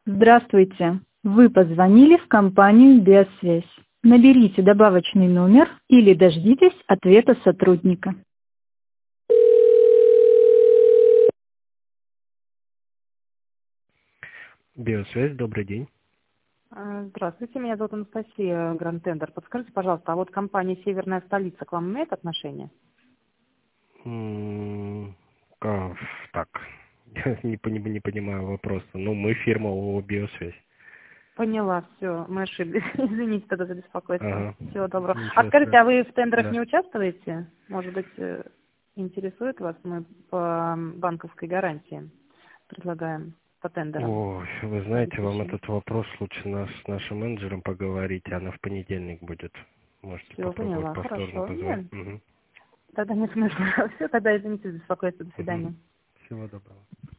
Здравствуйте. Вы позвонили в компанию «Биосвязь». Наберите добавочный номер или дождитесь ответа сотрудника. Биосвязь, добрый день. Здравствуйте, меня зовут Анастасия Гранд-Тендер. Подскажите, пожалуйста, а вот компания «Северная столица» к вам имеет отношение? Так, я не понимаю вопроса. Ну, мы фирма ООО «Биосвязь». Поняла, все, мы ошиблись. Извините тогда за беспокойство. Ага, Всего доброго. А ничего скажите, а страшного. вы в тендерах Да. не участвуете? Может быть, интересует вас? Мы по банковской гарантии предлагаем по тендерам Ой, вы знаете, вам обеспечение. этот вопрос лучше с нашим менеджером поговорить, она в понедельник будет. Можете Все, попробовать поняла, повторно хорошо. позвонить. Нет, Угу. тогда нет смысла. Все, тогда извините за беспокойство. До свидания. Всего доброго.